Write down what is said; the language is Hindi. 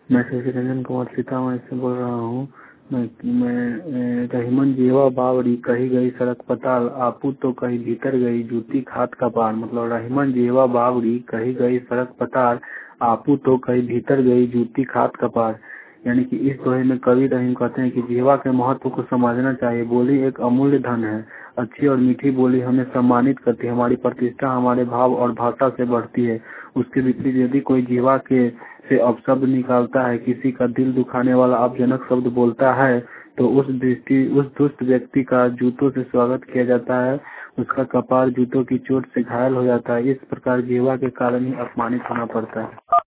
मैं शशि रंजन कुमार सीतामढ़ी से बोल रहा हूँ। मैं रहीमन जीवा बावड़ी कही गई सड़क पताल आपू तो कहीं भीतर गई जूती खात का पार। मतलब रहीमन जीवा बावड़ी कही गई सड़क पताल आपू तो कहीं भीतर गई जूती खात का पार। यानी कि इस दोहे में कवि रहीम कहते हैं कि जीवा के महत्व को समझना चाहिए। बोली एक अमूल्य धन है। अच्छी और मीठी बोली हमें सम्मानित करती है। हमारी प्रतिष्ठा हमारे भाव और भाषा से बढ़ती है। उसके विपरीत यदि कोई जीवा के से अपशब्द निकालता है, किसी का दिल दुखाने वाला अपजनक शब्द बोलता है, तो उस दुष्ट व्यक्ति का जूतों से स्वागत किया जाता है। उसका कपार जूतों की चोट से घायल हो जाता है। इस प्रकार जीवा के कारण ही अपमानित होना पड़ता है।